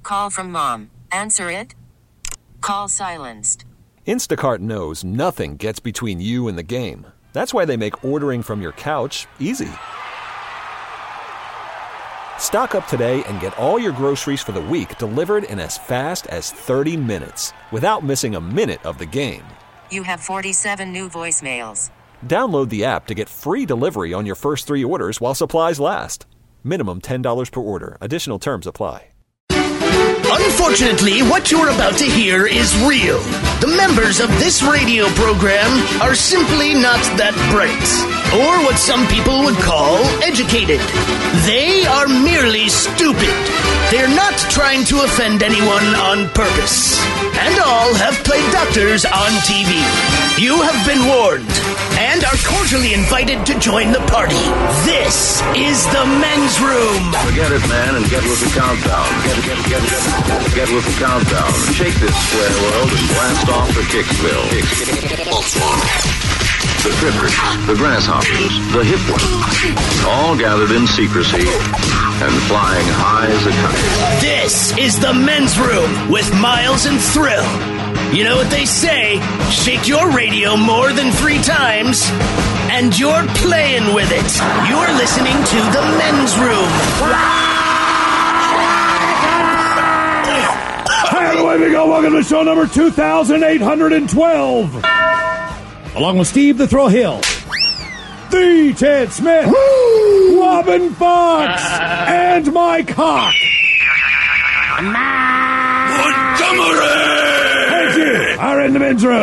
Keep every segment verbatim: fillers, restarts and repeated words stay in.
Call from mom. Answer it. Call silenced. Instacart knows nothing gets between you and the game. That's why they make ordering from your couch easy. Stock up today and get all your groceries for the week delivered in as fast as thirty minutes without missing a minute of the game. You have forty-seven new voicemails. Download the app to get free delivery on your first three orders while supplies last. Minimum ten dollars per order. Additional terms apply. Unfortunately, what you're about to hear is real. The members of this radio program are simply not that bright, or what some people would call educated. They are merely stupid. They're not trying to offend anyone on purpose. And all have played doctors on T V. You have been warned and are cordially invited to join the party. This is the men's room. Forget it, man, and get with the countdown. Get, get, get, get, get with the countdown. Shake this square world and blast off for Kicksville. The trippers, the grasshoppers, the hip ones, all gathered in secrecy and flying high as a kite. This is the men's room with Miles and Thrill. You know what they say, shake your radio more than three times, and you're playing with it. You're listening to the men's room. Hey, away we go. Welcome to show number two thousand eight hundred twelve. Along with Steve the Thrill Hill, the Ted Smith, Woo! Robin Fox, and Mike Hawk. Thank you. Are in the men's room.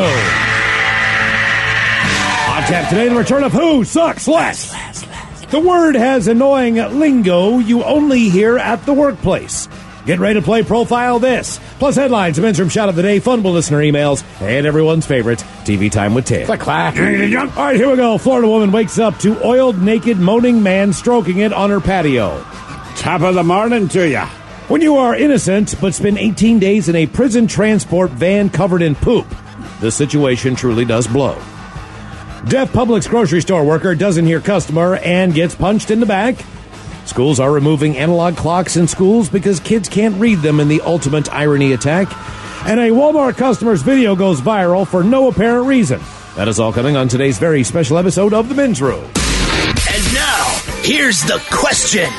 On tap today, the return of Who Sucks Less. The word has annoying lingo you only hear at the workplace. Get ready to play Profile This. Plus headlines, a men's room shot of the day, funable listener emails, and everyone's favorite, T V Time with Ted. Click, clack. All right, here we go. Florida woman wakes up to oiled, naked, moaning man stroking it on her patio. Top of the morning to ya. When you are innocent but spend eighteen days in a prison transport van covered in poop, the situation truly does blow. Deaf Publix grocery store worker doesn't hear customer and gets punched in the back. Schools are removing analog clocks in schools because kids can't read them in the ultimate irony attack. And a Walmart customer's video goes viral for no apparent reason. That is all coming on today's very special episode of The Men's Room. And now, here's the question.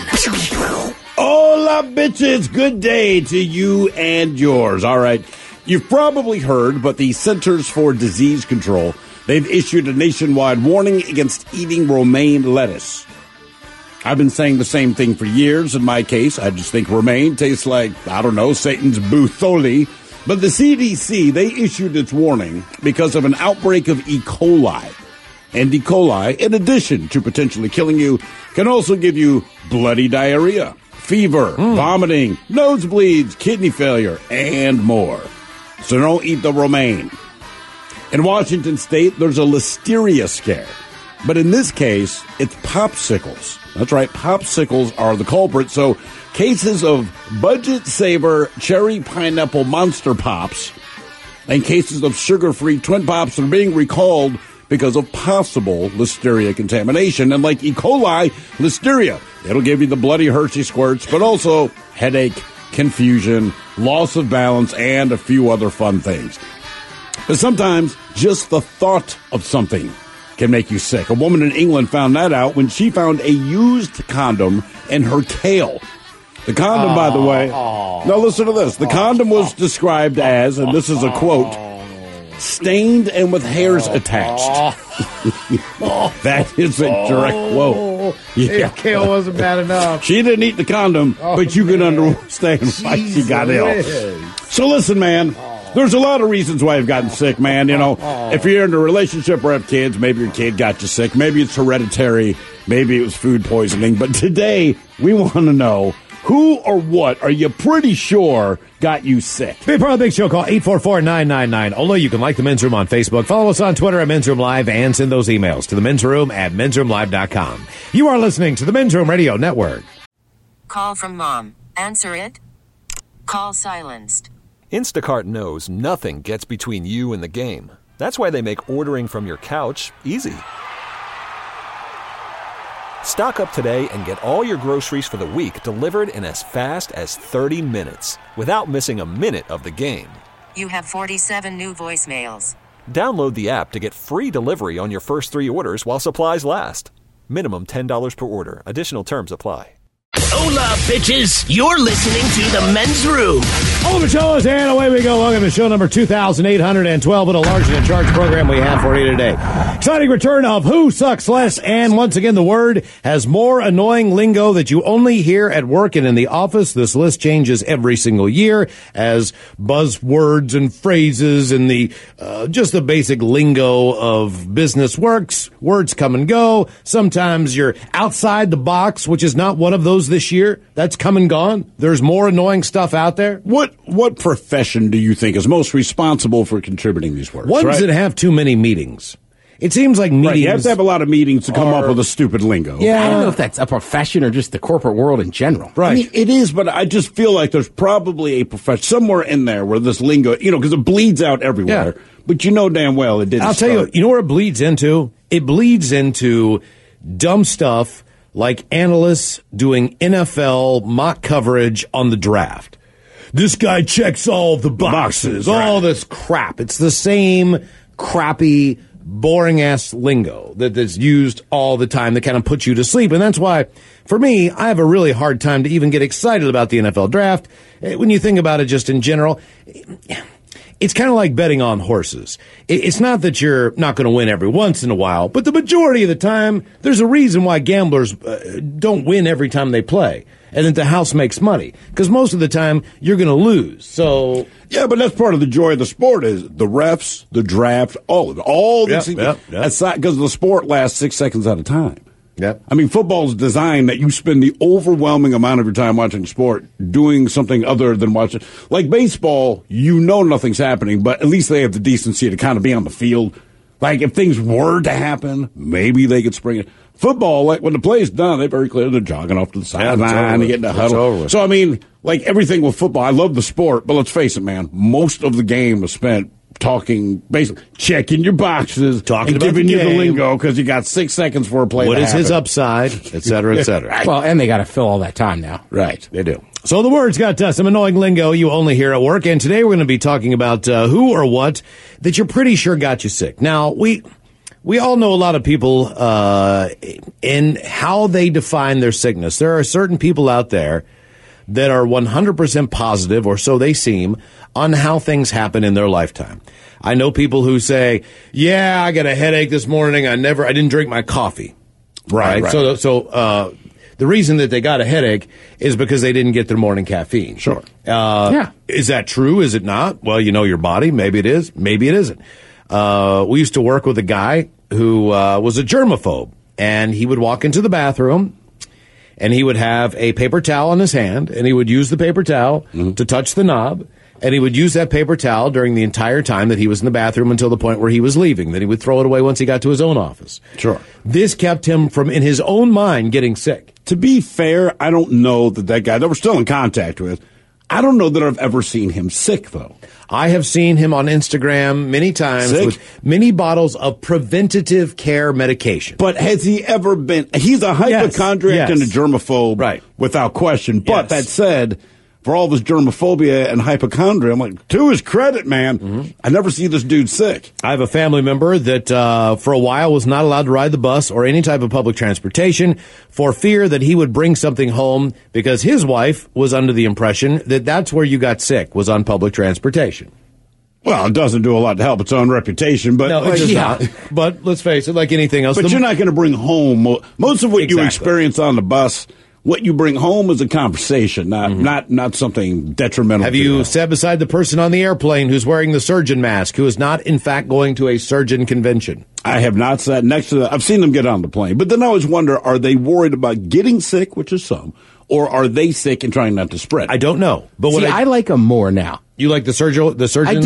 Hola, bitches. Good day to you and yours. All right. You've probably heard, but the Centers for Disease Control, they've issued a nationwide warning against eating romaine lettuce. I've been saying the same thing for years. In my case, I just think romaine tastes like, I don't know, Satan's butholi. But the C D C, they issued its warning because of an outbreak of E. coli. And E. coli, in addition to potentially killing you, can also give you bloody diarrhea, fever, mm. vomiting, nosebleeds, kidney failure, and more. So don't eat the romaine. In Washington State, there's a listeria scare. But in this case, it's popsicles. That's right, popsicles are the culprit. So cases of Budget Saver Cherry Pineapple Monster Pops and cases of sugar-free Twin Pops are being recalled because of possible listeria contamination. And like E. coli, listeria, it'll give you the bloody Hershey squirts, but also headache, confusion, loss of balance, and a few other fun things. But sometimes just the thought of something can make you sick. A woman in England found that out when she found a used condom in her kale. The condom, oh, by the way, oh, now listen to this. The oh, condom was described as, and this is a quote, stained and with hairs attached. That is a direct quote. Yeah. If kale wasn't bad enough. She didn't eat the condom, oh, but you man. can understand why Jeez she got ill. So listen, man. There's a lot of reasons why you've gotten sick, man. You know, oh. if you're in a relationship or have kids, maybe your kid got you sick. Maybe it's hereditary. Maybe it was food poisoning. But today, we want to know who or what are you pretty sure got you sick? Be part of the big show. Call eight four four, nine nine nine. Although you can like The Men's Room on Facebook, follow us on Twitter at Men's Room Live, and send those emails to the men's room at men's room live dot com. You are listening to the Men's Room Radio Network. Call from mom. Answer it. Call silenced. Instacart knows nothing gets between you and the game. That's why they make ordering from your couch easy. Stock up today and get all your groceries for the week delivered in as fast as thirty minutes without missing a minute of the game. You have forty-seven new voicemails. Download the app to get free delivery on your first three orders while supplies last. Minimum ten dollars per order. Additional terms apply. Hola, bitches. You're listening to The Men's Room. All the shows, and away we go. Welcome to show number two thousand eight hundred twelve. What a large and in charge program we have for you today. Exciting return of Who Sucks Less, and once again, the word has more annoying lingo that you only hear at work and in the office. This list changes every single year as buzzwords and phrases and the uh, just the basic lingo of business works. Words come and go. Sometimes you're outside the box, which is not one of those this year. That's come and gone. There's more annoying stuff out there. What what profession do you think is most responsible for contributing these words? Ones right? that have too many meetings. It seems like meetings. Right, you have to have a lot of meetings to come are, up with a stupid lingo. Yeah. I don't know if that's a profession or just the corporate world in general. Right. I mean, it is, but I just feel like there's probably a profession somewhere in there where this lingo, you know, because it bleeds out everywhere. Yeah. But you know damn well it didn't I'll tell start. you, you know where it bleeds into? It bleeds into dumb stuff like analysts doing N F L mock coverage on the draft. This guy checks all the boxes, boxes all right. this crap. It's the same crappy, boring-ass lingo that is used all the time that kind of puts you to sleep. And that's why, for me, I have a really hard time to even get excited about the N F L draft. When you think about it just in general, it's kind of like betting on horses. It's not that you're not going to win every once in a while, but the majority of the time, there's a reason why gamblers uh, don't win every time they play, and that the house makes money. Because most of the time, you're going to lose. So Yeah, but that's part of the joy of the sport is the refs, the draft, all of it. All Yep, these yep, yep. Aside, because the sport lasts six seconds at a time. Yep. I mean, football's designed that you spend the overwhelming amount of your time watching sport doing something other than watching. Like baseball, you know nothing's happening, but at least they have the decency to kind of be on the field. Like if things were to happen, maybe they could spring it. Football, like when the play is done, they're very clear they're jogging off to the sideline and getting the huddle. So I mean, like everything with football, I love the sport, but let's face it, man, most of the game is spent talking, basically checking your boxes, Talking and about giving the you the game. lingo because you got six seconds for a play. what to is his happen. upside, et cetera, et cetera. Well, and they got to fill all that time now. Right. They do. So the word's got uh, some annoying lingo you only hear at work, and today we're going to be talking about uh, who or what that you're pretty sure got you sick. Now, we we all know a lot of people uh, in how they define their sickness. There are certain people out there that are one hundred percent positive, or so they seem, on how things happen in their lifetime. I know people who say, yeah, I got a headache this morning. I never, I didn't drink my coffee. Right, right. So, so, uh, the reason that they got a headache is because they didn't get their morning caffeine. Sure. Uh, Yeah. Is that true? Is it not? Well, you know your body. Maybe it is. Maybe it isn't. Uh, we used to work with a guy who, uh, was a germaphobe, and he would walk into the bathroom and he would have a paper towel in his hand, and he would use the paper towel Mm-hmm. to touch the knob. And he would use that paper towel during the entire time that he was in the bathroom until the point where he was leaving. Then he would throw it away once he got to his own office. Sure. This kept him from, in his own mind, getting sick. To be fair, I don't know that that guy that we're still in contact with, I don't know that I've ever seen him sick, though. I have seen him on Instagram many times Sick? with many bottles of preventative care medication. But has he ever been? He's a hypochondriac yes. and a germaphobe, Right. without question. But Yes. that said, for all this germophobia and hypochondria, I'm like, to his credit, man, Mm-hmm. I never see this dude sick. I have a family member that uh, for a while was not allowed to ride the bus or any type of public transportation for fear that he would bring something home because his wife was under the impression that that's where you got sick, was on public transportation. Well, it doesn't do a lot to help its own reputation, but No, like, it does yeah. not. But let's face it, like anything else. But the- you're not going to bring home mo- most of what you Exactly. experience on the bus. What you bring home is a conversation, not not not something detrimental. Have to you you. sat beside the person on the airplane who's wearing the surgeon mask, who is not, in fact, going to a surgeon convention? I have not sat next to them. I've seen them get on the plane, but then I always wonder: are they worried about getting sick, which is some, or are they sick and trying not to spread? I don't know. But what See, I, I, like them more now. you like the surgeon, the I surgeons? do.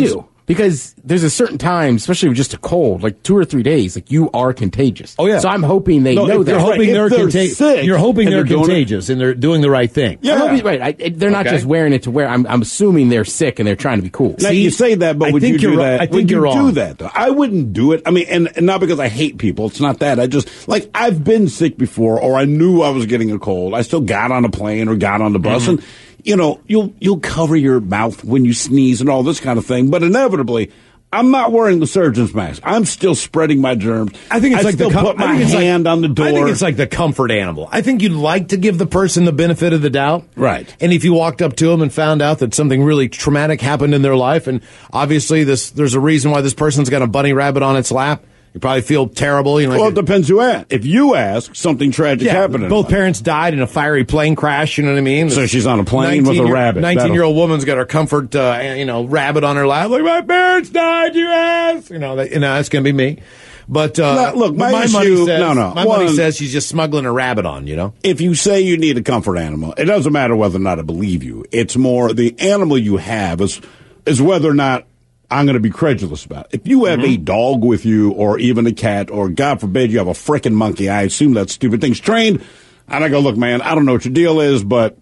Because there's a certain time, especially with just a cold, like two or three days, like you are contagious. Oh, yeah. So I'm hoping they No, know if that. You're hoping Right, if they're, they're conta- sick You're hoping and they're they're doing contagious and they're doing the right thing. Yeah. I'm hoping- right. I, they're not Okay. just wearing it to wear. I'm, I'm assuming they're sick and they're trying to be cool. Now, See, you say that, but I would think you do you're wrong. that? I think would you're you wrong. do that, though? I wouldn't do it. I mean, and, and not because I hate people. It's not that. I just, like, I've been sick before, or I knew I was getting a cold. I still got on a plane or got on the bus, Mm-hmm. and, you know, you'll, you'll cover your mouth when you sneeze and all this kind of thing, but inevitably, I'm not wearing the surgeon's mask. I'm still spreading my germs. I think it's I like still the com- put my I think it's hand like, on the door. I think it's like the comfort animal. I think you'd like to give the person the benefit of the doubt. Right. And if you walked up to them and found out that something really traumatic happened in their life, and obviously this there's a reason why this person's got a bunny rabbit on its lap, you probably feel terrible. You know, Well, like it depends who ask. If you ask, something tragic yeah, happened. in both life. parents died in a fiery plane crash. You know what I mean? So she's on a plane with a rabbit. Nineteen-year-old woman's got her comfort, uh, you know, rabbit on her lap. Like, my parents died. You ass. You know, that, you know, that's gonna be me. But uh, No, look, but my my issue- money says, no, no. my One- money says she's just smuggling a rabbit on. You know. If you say you need a comfort animal, it doesn't matter whether or not I believe you. It's more the animal you have is is whether or not I'm going to be credulous about it. If you have Mm-hmm. a dog with you, or even a cat, or God forbid you have a frickin' monkey, I assume that stupid thing's trained, and I go, look, man, I don't know what your deal is, but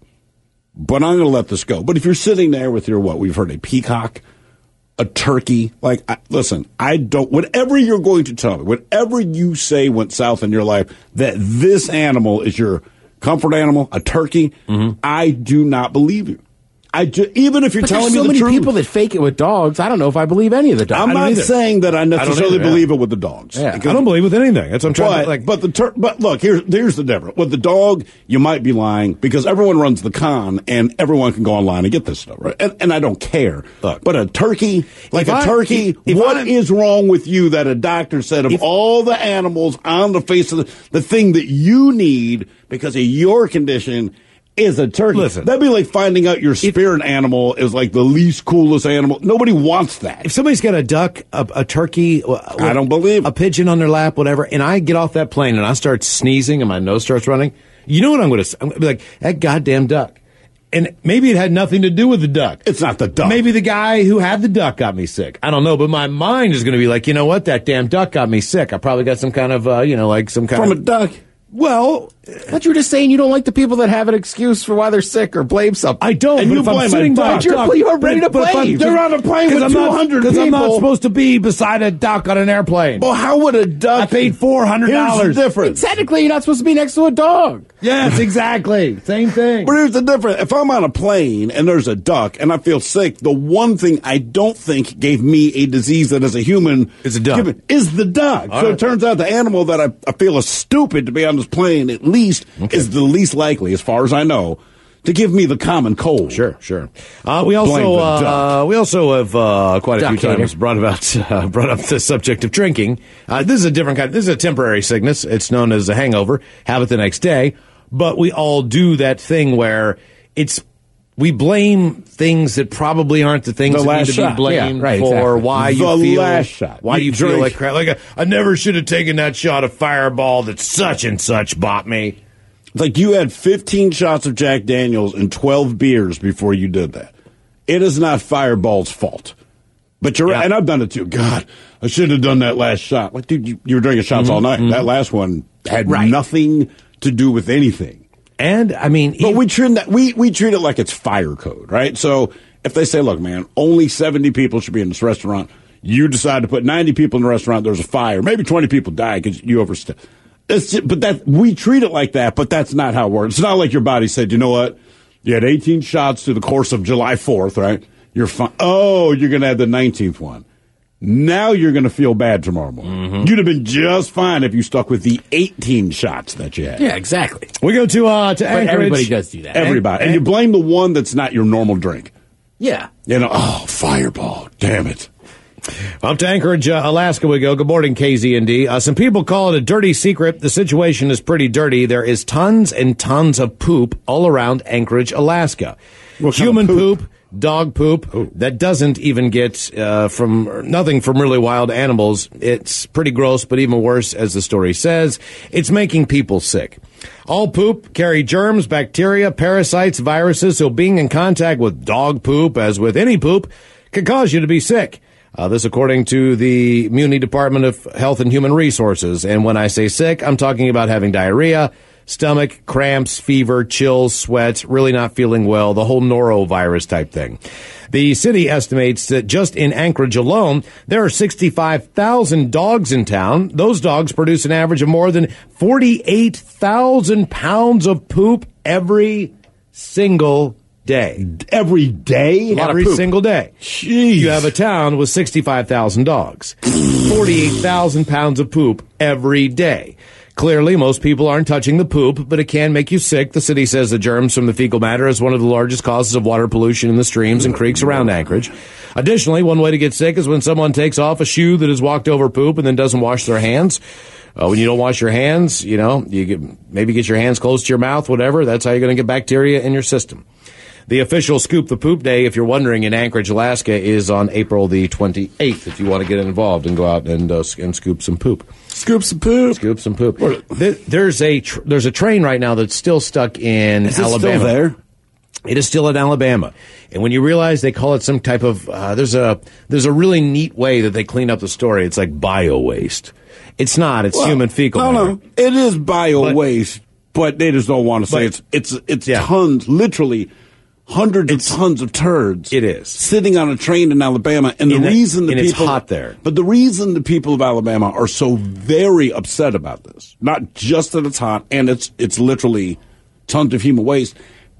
but I'm going to let this go. But if you're sitting there with your, what, we've heard a peacock, a turkey, like, I, listen, I don't, whatever you're going to tell me, whatever you say went south in your life, that this animal is your comfort animal, a turkey, Mm-hmm. I do not believe you. I ju- even if you're But telling there's so me the many truth. people that fake it with dogs. I don't know if I believe any of the dogs. I'm I don't not either. saying that I necessarily either, yeah. believe it with the dogs. Yeah. Because- I don't believe with anything. That's what I'm trying but, to like. but the tur- but look, here's here's the difference. With the dog, you might be lying because everyone runs the con and everyone can go online and get this stuff, right? And, and I don't care. Look, but a turkey, like if a I- turkey, if- if what I'm- is wrong with you that a doctor said of If- all the animals on the face of the, the thing that you need because of your condition is a turkey? Listen. That'd be like finding out your spirit animal is like the least coolest animal. Nobody wants that. If somebody's got a duck, a, a turkey, uh, I don't believe it. a pigeon on their lap, whatever, and I get off that plane and I start sneezing and my nose starts running, you know what I'm going to say? I'm going to be like, that goddamn duck. And maybe it had nothing to do with the duck. It's not the duck. Maybe the guy who had the duck got me sick. I don't know, but my mind is going to be like, you know what? That damn duck got me sick. I probably got some kind of, uh, you know, like some kind From of a duck. Well, But you were just saying you don't like the people that have an excuse for why they're sick or blame something. I don't. And but you if I'm blame a sitting by a duck. duck, You're ready to but if I'm- blame. They're on a plane with I'm not- two hundred Because I'm not people. supposed to be beside a duck on an airplane. Well, how would a duck? I paid four hundred Here's dollars. the difference. Technically, you're not supposed to be next to a dog. Yes, exactly. Same thing. But here's the difference. If I'm on a plane and there's a duck and I feel sick, the one thing I don't think gave me a disease that as a human Is a duck. given- is the duck. All so right. it turns out the animal that I, I feel is stupid to be on this plane at least is the least likely, as far as I know, to give me the common cold. Sure, sure. Uh, we Blame also the uh, duck. we also have uh, quite a Duck few hater. times brought about uh, brought up the subject of drinking. Uh, this is a different kind. This is a temporary sickness. It's known as a hangover. Have it the next day. But we all do that thing where it's we blame things that probably aren't the things The that last need to shot. be blamed Yeah, right, for exactly. why The you feel last shot. why You you, feel drink. like crap. Like I, I never should have taken that shot of Fireball that such and such bought me. It's like you had fifteen shots of Jack Daniels and twelve beers before you did that. It is not Fireball's fault. But you're Yeah. right, and I've done it too. God, I should have done that last shot. Like, dude, you, you were drinking shots all night. That last one had Right. nothing to do with anything. And I mean, But even- we treat that we we treat it like it's fire code, right? So if they say, "Look, man, only seventy people should be in this restaurant," you decide to put ninety people in the restaurant. There's a fire. Maybe twenty people die because you overstep. It's just, but that we treat it like that. But that's not how it works. It's not like your body said, "You know what? You had eighteen shots through the course of July fourth, right? You're fine. Oh, you're gonna have the nineteenth one. Now you're going to feel bad tomorrow morning. You'd have been just fine if you stuck with the eighteen shots that you had. Yeah, exactly. we go to uh, to But Anchorage. everybody does do that. Everybody. And, And- you blame the one that's not your normal drink. Yeah. You know, oh, Fireball. Damn it. Up to Anchorage, uh, Alaska we go. Good morning, K Z N D. Uh, some people call it a dirty secret. The situation is pretty dirty. There is tons and tons of poop all around Anchorage, Alaska. What kind Human of poop? poop, dog poop, that doesn't even get uh, from nothing from really wild animals. It's pretty gross, but even worse, as the story says, it's making people sick. All poop carry germs, bacteria, parasites, viruses, so being in contact with dog poop, as with any poop, can cause you to be sick. Uh, this according to the Muni Department of Health and Human Resources. And when I say sick, I'm talking about having diarrhea, stomach, cramps, fever, chills, sweats, really not feeling well, the whole norovirus type thing. The city estimates that just in Anchorage alone, there are sixty-five thousand dogs in town. Those dogs produce an average of more than forty-eight thousand pounds of poop every single day. Every day? Every single day. Jeez. You have a town with sixty-five thousand dogs. forty-eight thousand pounds of poop every day. Clearly, most people aren't touching the poop, but it can make you sick. The city says the germs from the fecal matter is one of the largest causes of water pollution in the streams and creeks around Anchorage. Additionally, one way to get sick is when someone takes off a shoe that has walked over poop and then doesn't wash their hands. Uh, when you don't wash your hands, you know, you get, maybe get your hands close to your mouth, whatever. That's how you're going to get bacteria in your system. The official Scoop the Poop Day, if you're wondering, in Anchorage, Alaska, is on April the twenty-eighth, if you want to get involved and go out and uh, and scoop some poop. Scoop some poop. Scoop some poop. There, there's a tr- there's a train right now that's still stuck in is it Alabama. Still there? It is still in Alabama. And when you realize they call it some type of, uh, there's a there's a really neat way that they clean up the story. It's like bio-waste. It's not. It's well, human fecal no, matter. No, it is bio-waste, but, but they just don't want to say it's it's it's yeah. tons, literally hundreds it's, of tons of turds. It is. Sitting on a train in Alabama. And the in reason the and people... it's hot there. But the reason the people of Alabama are so very upset about this, not just that it's hot and it's it's literally tons of human waste,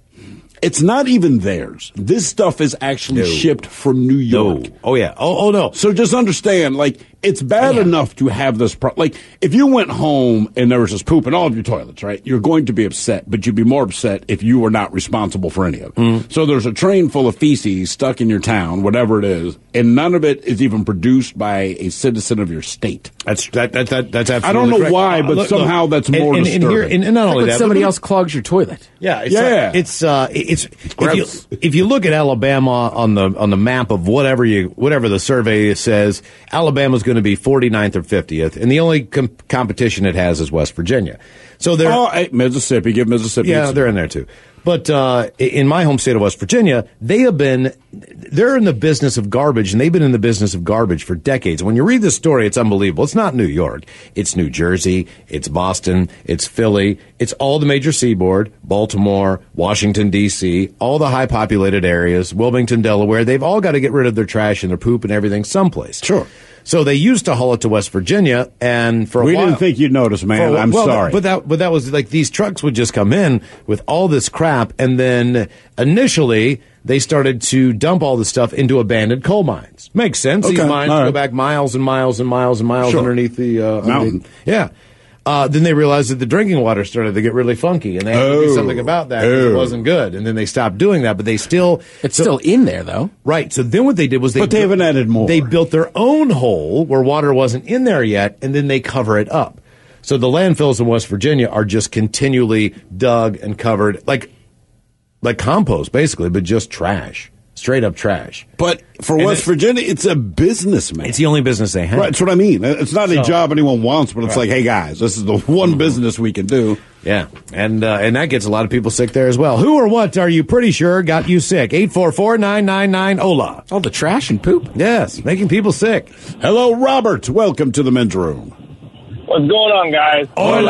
it's not even theirs. This stuff is actually no. shipped from New York. No. Oh, yeah. Oh, oh, no. So just understand, like, it's bad yeah. enough to have this pro- like, if you went home and there was just poop in all of your toilets, right, you're going to be upset, but you'd be more upset if you were not responsible for any of it. Mm. So there's a train full of feces stuck in your town, whatever it is, and none of it is even produced by a citizen of your state. That's that, that, that that's absolutely I don't know correct. why, but uh, look, somehow look, that's more and, and, disturbing. And, here, and, and not only like that, somebody but, else clogs your toilet. Yeah, it's, yeah. Uh, it's uh, it's if you, Gross. if you look at Alabama on the on the map of whatever you whatever the survey says, Alabama's going to be forty-ninth or fiftieth, and the only com- competition it has is West Virginia. So they're oh, hey, Mississippi, give Mississippi. Yeah, they're in there too. But uh, in my home state of West Virginia, they have been, they're in the business of garbage, and they've been in the business of garbage for decades. When you read this story, it's unbelievable. It's not New York. It's New Jersey. It's Boston. It's Philly. It's all the major seaboard, Baltimore, Washington, D C, all the high-populated areas, Wilmington, Delaware. They've all got to get rid of their trash and their poop and everything someplace. Sure. So they used to haul it to West Virginia, and for a we while... We didn't think you'd notice, man. For, I'm well, sorry. But that, but that was like these trucks would just come in with all this crap, and then initially they started to dump all the stuff into abandoned coal mines. Makes sense. Okay. These mines All right. go back miles and miles and miles and miles Sure. underneath the uh, mountain. Underneath, yeah. Uh, then they realized that the drinking water started to get really funky, and they had to do Oh. something about that because Oh. it wasn't good. And then they stopped doing that, but they still... It's so- still in there, though. Right. So then what they did was they... But they haven't added more. They built their own hole where water wasn't in there yet, and then they cover it up. So the landfills in West Virginia are just continually dug and covered, like like compost, basically, but just trash. Straight up trash. But for And West it's- Virginia, it's a business, man. It's the only business they have. Right, that's what I mean. It's not a So- job anyone wants, but it's Right. like, hey, guys, this is the one business we can do. Yeah, and uh, and that gets a lot of people sick there as well. Who or what are you pretty sure got you sick? eight four four, nine nine nine, O L A. All the trash and poop. Yes, making people sick. Hello, Robert. Welcome to the men's room. What's going on, guys?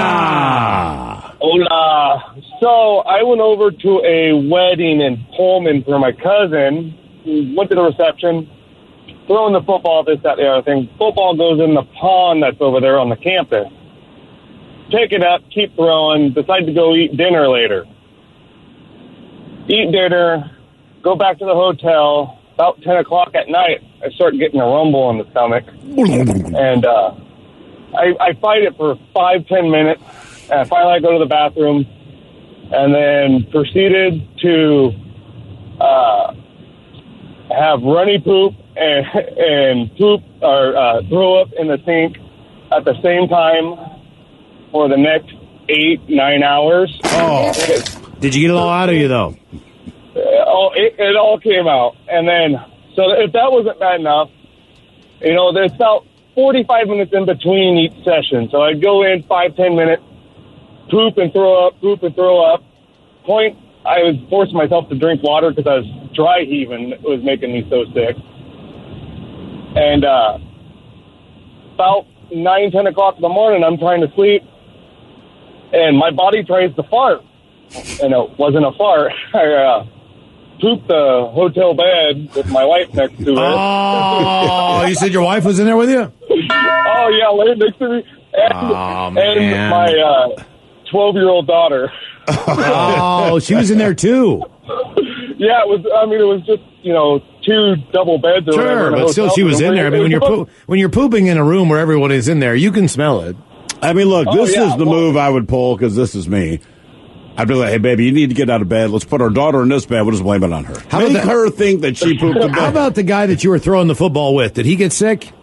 Hola. Hola. So I went over to a wedding in Pullman for my cousin. Went to the reception, throwing the football, this, that, the other thing. Football goes in the pond that's over there on the campus. Pick it up, keep throwing, decide to go eat dinner later. Eat dinner, go back to the hotel. About ten o'clock at night, I start getting a rumble in the stomach. And uh, I, I fight it for five, ten minutes. And finally I go to the bathroom and then proceeded to uh, have runny poop and, and poop or uh, throw up in the sink at the same time for the next eight, nine hours. Oh, did you get it all out of you, though? Oh, it, it all came out. And then, so if that wasn't bad enough, you know, there's about forty-five minutes in between each session. So I'd go in five, ten minutes, poop and throw up, poop and throw up. Point, I was forcing myself to drink water because I was dry heaving. It was making me so sick. And uh, about nine, ten o'clock in the morning, I'm trying to sleep, and my body tries to fart. And it wasn't a fart. I uh, pooped the hotel bed with my wife next to it. Oh, you said your wife was in there with you? Oh, yeah, laid next to me. And, oh, and man. my uh, twelve-year-old daughter. Oh, she was in there, too. Yeah, it was. I mean, it was just, you know, two double beds or whatever. Sure, but still she was in there. I mean, when you're po- when you're pooping in a room where everyone is in there, you can smell it. I mean, look, Oh, this yeah, is the well- move I would pull because this is me. I'd be like, hey, baby, you need to get out of bed. Let's put our daughter in this bed. We'll just blame it on her. How Make about that- her think that she pooped the bed. How about the guy that you were throwing the football with? Did he get sick?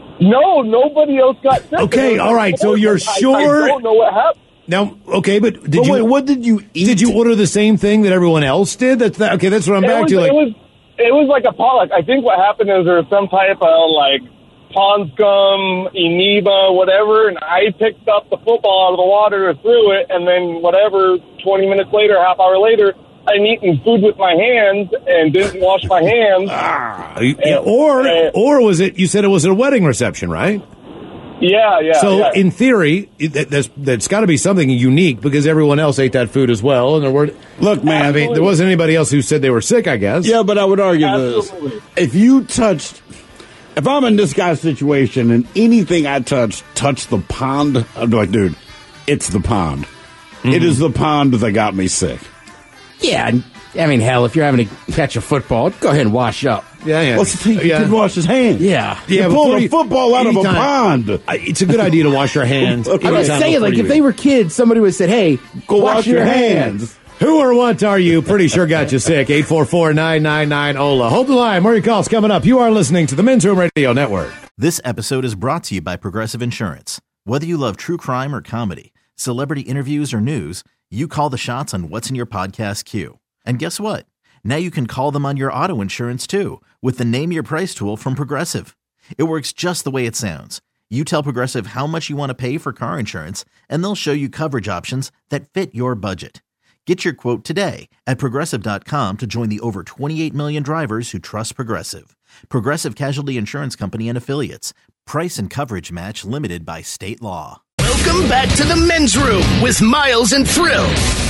No, nobody else got sick. Okay, all right, so you're I- sure- I don't know what happened. Now, okay, but did But you? wait, what did you eat? Did you order the same thing that everyone else did? That's that, okay. That's what I'm It back was, to. Like, it was it was like a pollock. I think what happened is there was some type of like pond scum, amoeba, whatever, and I picked up the football out of the water and threw it, and then whatever, twenty minutes later, half hour later, I'm eating food with my hands and didn't wash my hands. ah, yeah, or or was it? You said it was at a wedding reception, right? Yeah, yeah. So yeah. in theory, it- that, that's that's got to be something unique because everyone else ate that food as well. And there were Look, man. I mean, there wasn't anybody else who said they were sick. I guess. Yeah, but I would argue Absolutely. this. If you touched, if I'm in this guy's situation and anything I touch touched the pond, I'd be like, dude, it's the pond. Mm-hmm. It is the pond that got me sick. Yeah, and- I mean, hell, if you're having to catch a football, go ahead and wash up. Yeah, yeah. What's the thing? He Yeah. did wash his hands. Yeah. You Yeah, pulled before a you- football out of a anytime- pond. I- It's a good idea to wash your hands. Okay. I'm anytime just saying, before like, you if they eat. were kids, somebody would have said, hey, Go wash, your hands. Who or what are you? Pretty sure got you sick. eight four four, nine nine nine, O L A. Hold the line. More of your calls coming up. You are listening to the Men's Room Radio Network. This episode is brought to you by Progressive Insurance. Whether you love true crime or comedy, celebrity interviews or news, you call the shots on what's in your podcast queue. And guess what? Now you can call them on your auto insurance too with the Name Your Price tool from Progressive. It works just the way it sounds. You tell Progressive how much you want to pay for car insurance, and they'll show you coverage options that fit your budget. Get your quote today at Progressive dot com to join the over twenty-eight million drivers who trust Progressive. Progressive Casualty Insurance Company and Affiliates. Price and coverage match limited by state law. Welcome back to the Men's Room with Miles and Thrill.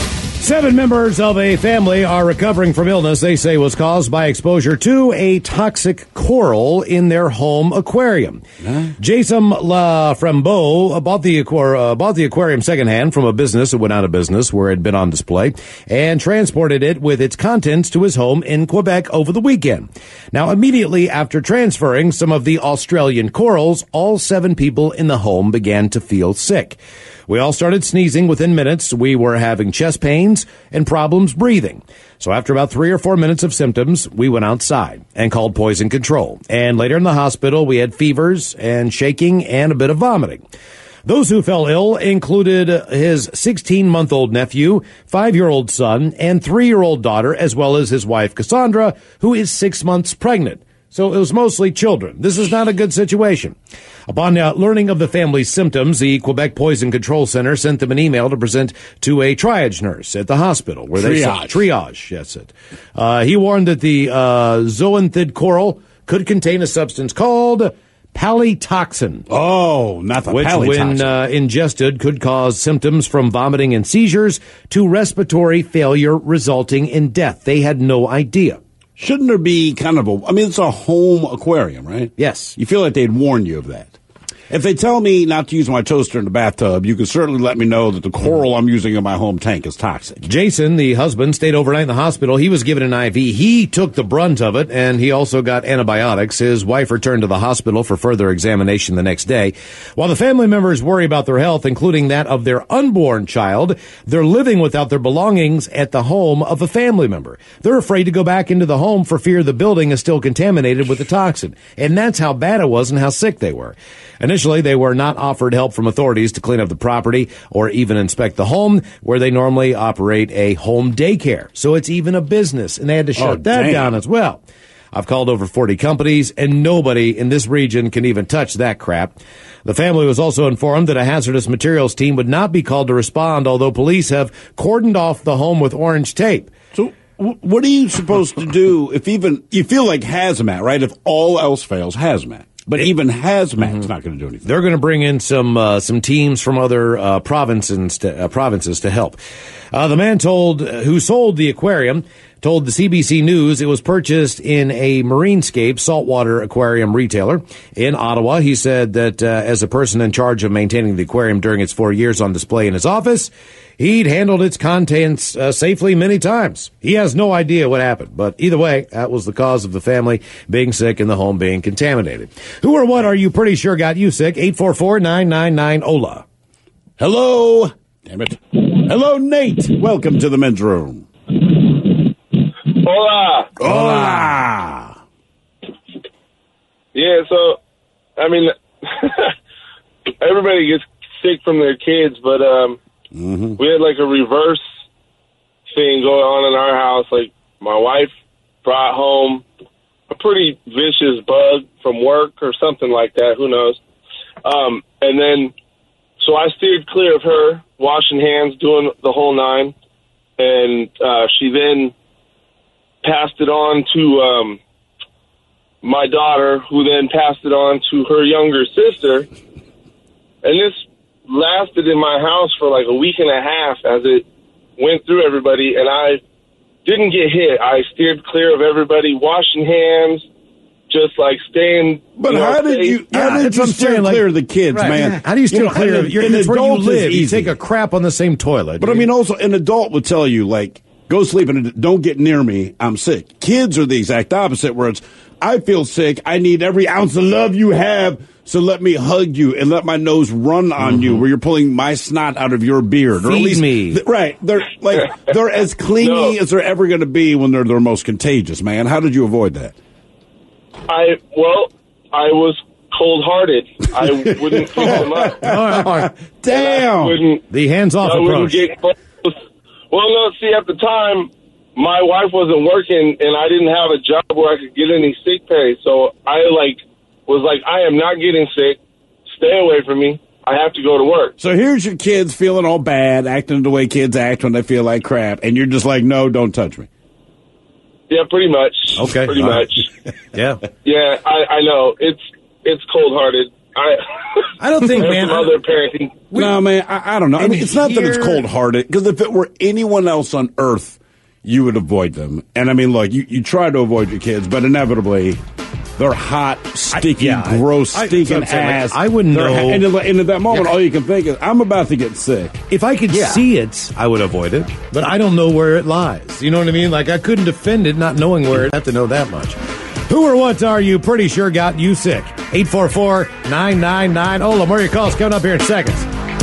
Seven members of a family are recovering from illness they say was caused by exposure to a toxic coral in their home aquarium. Huh? Jason La Frembeau bought the, aquar- uh, bought the aquarium secondhand from a business that went out of business where it had been on display and transported it with its contents to his home in Quebec over the weekend. Now, immediately after transferring some of the Australian corals, all seven people in the home began to feel sick. We all started sneezing within minutes. We were having chest pains and problems breathing. So after about three or four minutes of symptoms, we went outside and called poison control. And later in the hospital, we had fevers and shaking and a bit of vomiting. Those who fell ill included his sixteen-month-old nephew, five-year-old son, and three-year-old daughter, as well as his wife, Cassandra, who is six months pregnant. So it was mostly children. This is not a good situation. Upon uh, learning of the family's symptoms, the Quebec Poison Control Center sent them an email to present to a triage nurse at the hospital. Where Triage. They said, triage, yes. It. Uh, he warned that the uh, zoanthid coral could contain a substance called palytoxin. Oh, not the Which, palytoxin. when uh, ingested, could cause symptoms from vomiting and seizures to respiratory failure resulting in death. They had no idea. Shouldn't there be kind of a, I mean, it's a home aquarium, right? Yes. You feel like they'd warn you of that. If they tell me not to use my toaster in the bathtub, you can certainly let me know that the coral I'm using in my home tank is toxic. Jason, the husband, stayed overnight in the hospital. He was given an I V. He took the brunt of it, and he also got antibiotics. His wife returned to the hospital for further examination the next day. While the family members worry about their health, including that of their unborn child, they're living without their belongings at the home of a family member. They're afraid to go back into the home for fear the building is still contaminated with the toxin. And that's how bad it was and how sick they were. Initially, they were not offered help from authorities to clean up the property or even inspect the home, where they normally operate a home daycare. So it's even a business, and they had to shut Oh, that damn. down as well. I've called over forty companies, and nobody in this region can even touch that crap. The family was also informed that a hazardous materials team would not be called to respond, although police have cordoned off the home with orange tape. So w- what are you supposed to do if even, you feel like hazmat, right? If all else fails, hazmat. But even hazmat's mm-hmm. not going to do anything. They're going to bring in some uh, some teams from other uh, provinces to, uh, provinces to help. Uh, the man told uh, who sold the aquarium told the C B C News it was purchased in a Marinescape saltwater aquarium retailer in Ottawa. He said that uh, as a person in charge of maintaining the aquarium during its four years on display in his office, he'd handled its contents uh, safely many times. He has no idea what happened, but either way, that was the cause of the family being sick and the home being contaminated. Who or what are you pretty sure got you sick? eight four four, nine nine nine, O L A. Hello. Damn it. Hello, Nate. Welcome to the men's room. Hola. Hola. Yeah, so, I mean, everybody gets sick from their kids, but um, mm-hmm. we had like a reverse thing going on in our house. Like, my wife brought home a pretty vicious bug from work or something like that. Who knows? Um, and then, so I steered clear of her, washing hands, doing the whole nine. And uh, she then passed it on to um, my daughter, who then passed it on to her younger sister. And this lasted in my house for like a week and a half as it went through everybody, and I didn't get hit. I steered clear of everybody, washing hands, just like staying. But you know, how did safe. you? How Yeah, did you I'm steer saying, like- clear of the kids, Right. man? How do you steer know, clear an- of your, an it's where you adult is live? You easy. take a crap on the same toilet. But I mean, also, an adult would tell you, like, go sleep and don't get near me. I'm sick. Kids are the exact opposite, where it's, I feel sick. I need every ounce of love you have, so let me hug you and let my nose run on mm-hmm. you, where you're pulling my snot out of your beard. Feed or at least, me. Th- right. They're like they're as clingy No. as they're ever going to be when they're their most contagious, man. How did you avoid that? I, well, I was cold-hearted. I wouldn't pick them up. Damn. I wouldn't, The hands-off I wouldn't approach. get close. Well, no, see, at the time, my wife wasn't working, and I didn't have a job where I could get any sick pay. So I, like, was like, I am not getting sick. Stay away from me. I have to go to work. So here's your kids feeling all bad, acting the way kids act when they feel like crap, and you're just like, no, don't touch me. Yeah, pretty much. Okay. Pretty All much. right. Yeah. Yeah, I, I know. It's it's cold-hearted. I I don't think, I have man. some other parenting. No, man, I, I don't know. I And mean, it's not that it's here- cold-hearted, because if it were anyone else on earth, you would avoid them. And I mean, look, you, you try to avoid your kids, but inevitably, they're hot, sticky, I- yeah, I- gross, I- stinking that's what I'm saying, like, ass. I wouldn't They're know- ha- and, in, and at that moment, all you can think is, I'm about to get sick. If I could Yeah. see it, I would avoid it, but I don't know where it lies. You know what I mean? Like, I couldn't defend it not knowing where it. I have to know that much. Who or what are you pretty sure got you sick? eight four four, nine nine nine, O L A. More of your calls coming up here in seconds.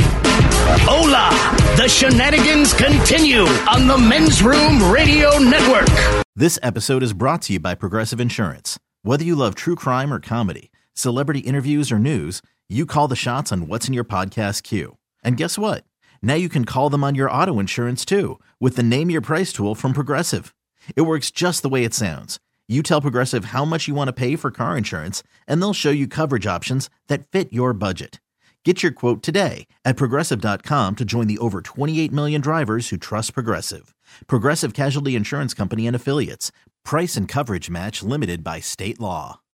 Hola! The shenanigans continue on the Men's Room Radio Network. This episode is brought to you by Progressive Insurance. Whether you love true crime or comedy, celebrity interviews or news, you call the shots on what's in your podcast queue. And guess what? Now you can call them on your auto insurance too, with the Name Your Price tool from Progressive. It works just the way it sounds. You tell Progressive how much you want to pay for car insurance, and they'll show you coverage options that fit your budget. Get your quote today at Progressive dot com to join the over twenty-eight million drivers who trust Progressive. Progressive Casualty Insurance Company and Affiliates. Price and coverage match limited by state law.